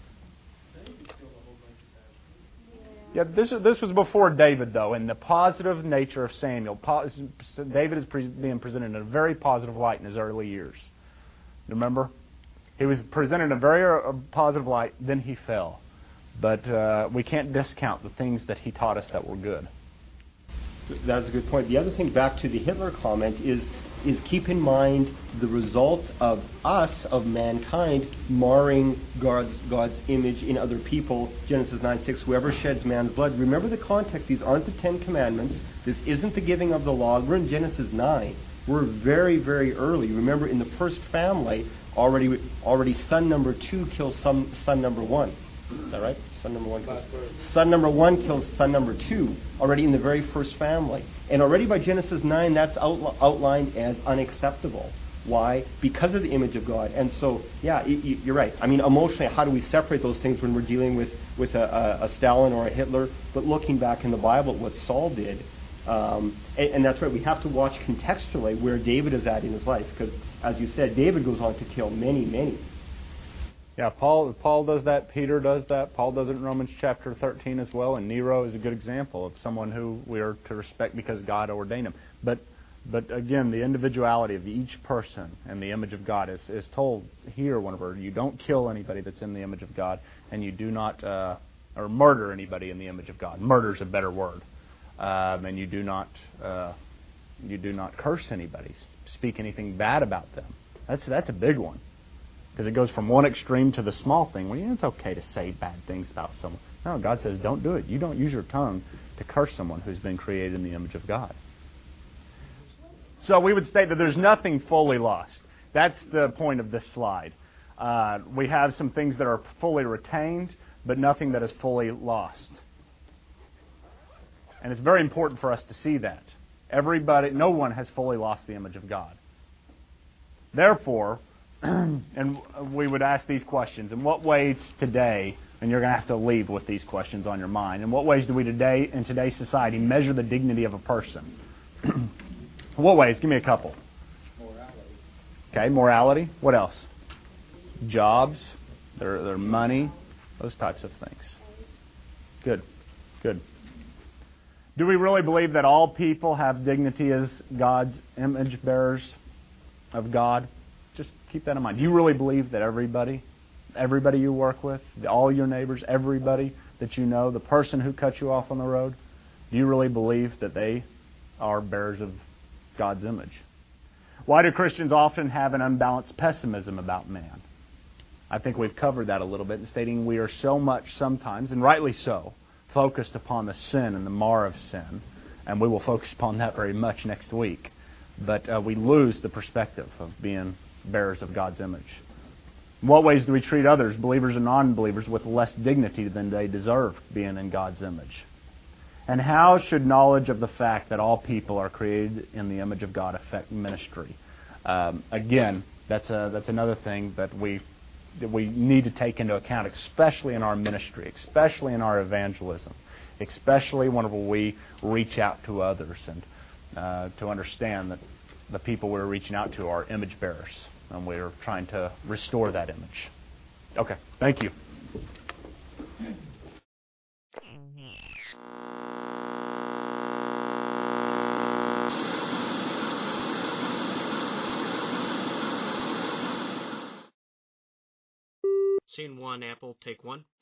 Yeah, this this was before David, though, in the positive nature of Samuel. David is pre- being presented in a very positive light in his early years. Remember? He was presented in a very uh, positive light, then he fell. But uh, we can't discount the things that he taught us that were good.
That's a good point. The other thing, back to the Hitler comment, is is keep in mind the result of us, of mankind, marring God's God's image in other people. Genesis nine six, whoever sheds man's blood. Remember the context. These aren't the Ten Commandments. This isn't the giving of the law. We're in Genesis nine. We're very, very early. Remember, in the first family, already already son number two kills son, son number one. Is that right? Son number one kills. Son number one kills son number two, already in the very first family. And already by Genesis nine, that's outl- outlined as unacceptable. Why? Because of the image of God. And so, yeah, y- y- you're right. I mean, emotionally, how do we separate those things when we're dealing with, with a, a, a Stalin or a Hitler? But looking back in the Bible at what Saul did, um, and, and that's right, we have to watch contextually where David is at in his life. Because, as you said, David goes on to kill many, many.
Yeah, Paul Paul does that. Peter does that. Paul does it in Romans chapter thirteen as well. And Nero is a good example of someone who we are to respect because God ordained him. But But again, the individuality of each person in the image of God is, is told here, whenever you don't kill anybody that's in the image of God, and you do not, uh, or murder anybody in the image of God. Murder is a better word. Um, and you do not, uh, you do not curse anybody, speak anything bad about them. That's that's a big one, because it goes from one extreme to the small thing. Well, yeah, it's okay to say bad things about someone. No, God says don't do it. You don't use your tongue to curse someone who's been created in the image of God. So we would state that there's nothing fully lost. That's the point of this slide. Uh, we have some things that are fully retained, but nothing that is fully lost. And it's very important for us to see that. Everybody, no one has fully lost the image of God. Therefore, and we would ask these questions, in what ways today, and you're going to have to leave with these questions on your mind, in what ways do we today, in today's society, measure the dignity of a person? What ways? Give me a couple.
Morality.
Okay, morality. What else? Jobs, their their money, those types of things. Good, good. Do we really believe that all people have dignity as God's image bearers of God? Just keep that in mind. Do you really believe that everybody, everybody you work with, all your neighbors, everybody that you know, the person who cut you off on the road, do you really believe that they are bearers of God's image? Why do Christians often have an unbalanced pessimism about man? I think we've covered that a little bit in stating we are so much sometimes, and rightly so, focused upon the sin and the mar of sin, and we will focus upon that very much next week. But uh, we lose the perspective of being bearers of God's image. In what ways do we treat others, believers and non-believers, with less dignity than they deserve being in God's image? And how should knowledge of the fact that all people are created in the image of God affect ministry? Um, again, that's a, that's another thing that we that we need to take into account, especially in our ministry, especially in our evangelism, especially whenever we reach out to others, and uh, to understand that the people we're reaching out to are image bearers, and we're trying to restore that image. Okay, thank you.
Scene one, Apple, take one.